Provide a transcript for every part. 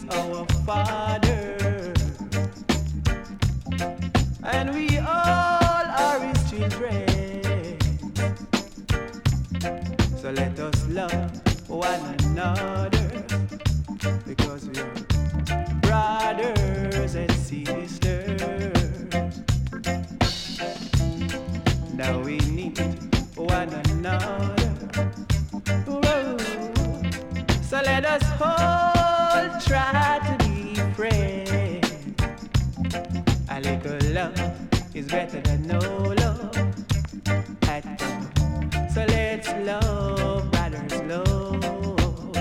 is our Father, and we all are His children. So let us love one another, because we are brothers and sisters. Now we need one another. Whoa. So let us all try to be friends. A little love is better than no love at all. So let's love, brothers, love.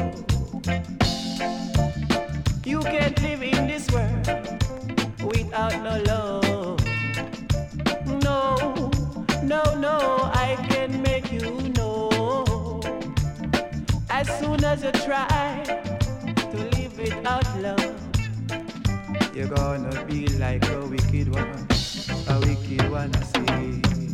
You can't live in this world without no love. No, no, no, I can make you know. As soon as you try to live without love, you're gonna be like a wicked one I say.